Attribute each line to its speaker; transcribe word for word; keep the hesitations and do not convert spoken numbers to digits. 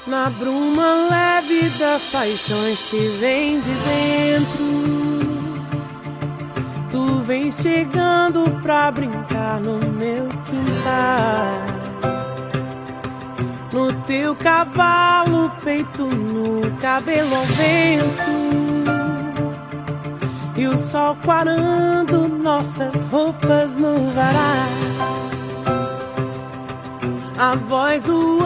Speaker 1: na bruma leve das paixões que vem de dentro. Tu vem chegando pra brincar no meu quintal, no teu cavalo, peito nu, cabelo ao vento, e o sol quarando nossas roupas no varal. A voz do